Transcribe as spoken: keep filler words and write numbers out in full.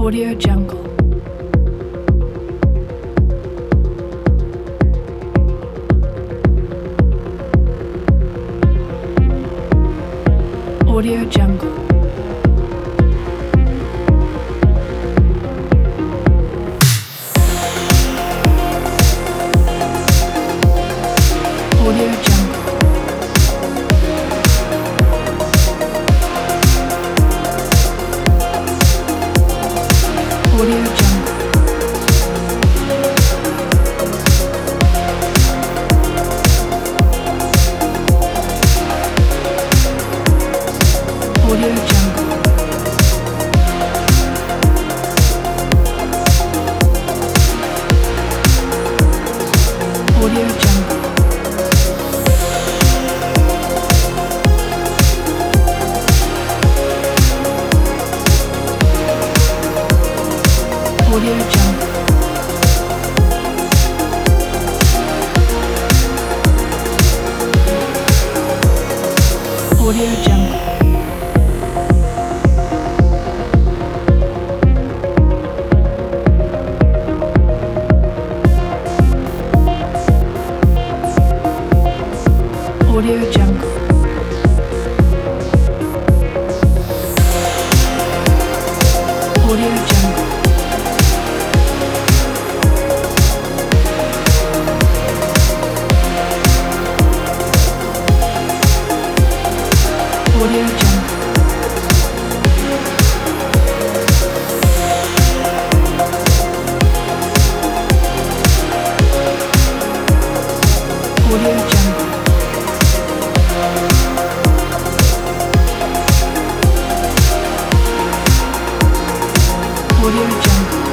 Audio Jungle. Audio Jungle. Audio Jungle. Audio Jungle. Audio Jungle. Audio Jungle. Audio Jungle. Audio Jungle. Audio Jungle. Audio Jungle. Audio Jungle. Audio Jungle. Audio Jungle.